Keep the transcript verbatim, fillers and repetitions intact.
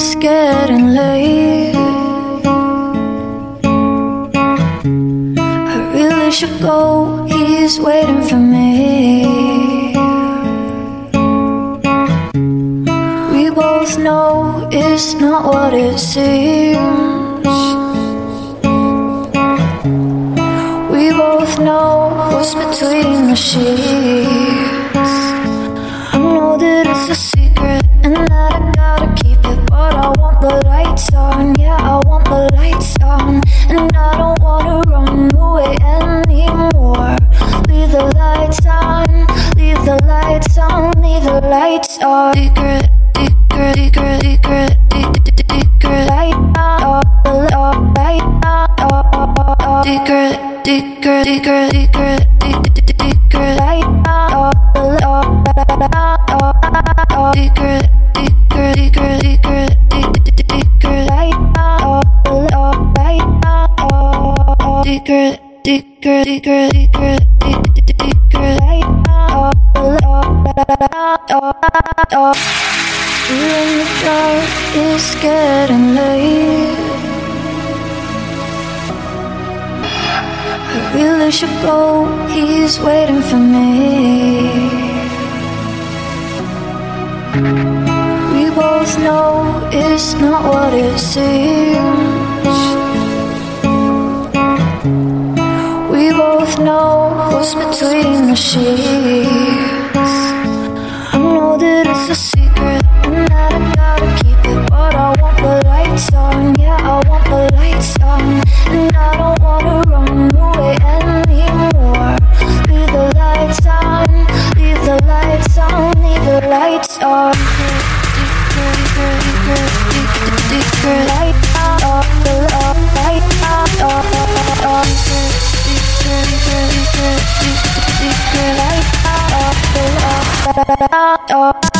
It's getting late. I really should go, he's waiting for me. We both know it's not what it seems. We both know what's between the sheets. I know that it's a secret and that I gotta keep it, but I want the lights on, yeah, I want the lights on. And I don't wanna run away anymore. Leave the lights on, leave the lights on, leave the lights on. Secret, secret, secret, secret, secret, secret, light on, light on, secret, secret, secret, secret, secret, light on, secret, secret, secret, secret, secret, light on, light on, secret, secret, secret, secret, secret, light on. We're in the dark, it's getting late. I really should go, he's waiting for me. We both know it's not what it seems. We both know what's between the sheets. I know that it's a secret and that I gotta keep it, but I want the lights on, yeah, I want the lights on. And I don't wanna run away anymore. Leave the lights on, leave the lights on, leave the lights on. Light on, light on, light on.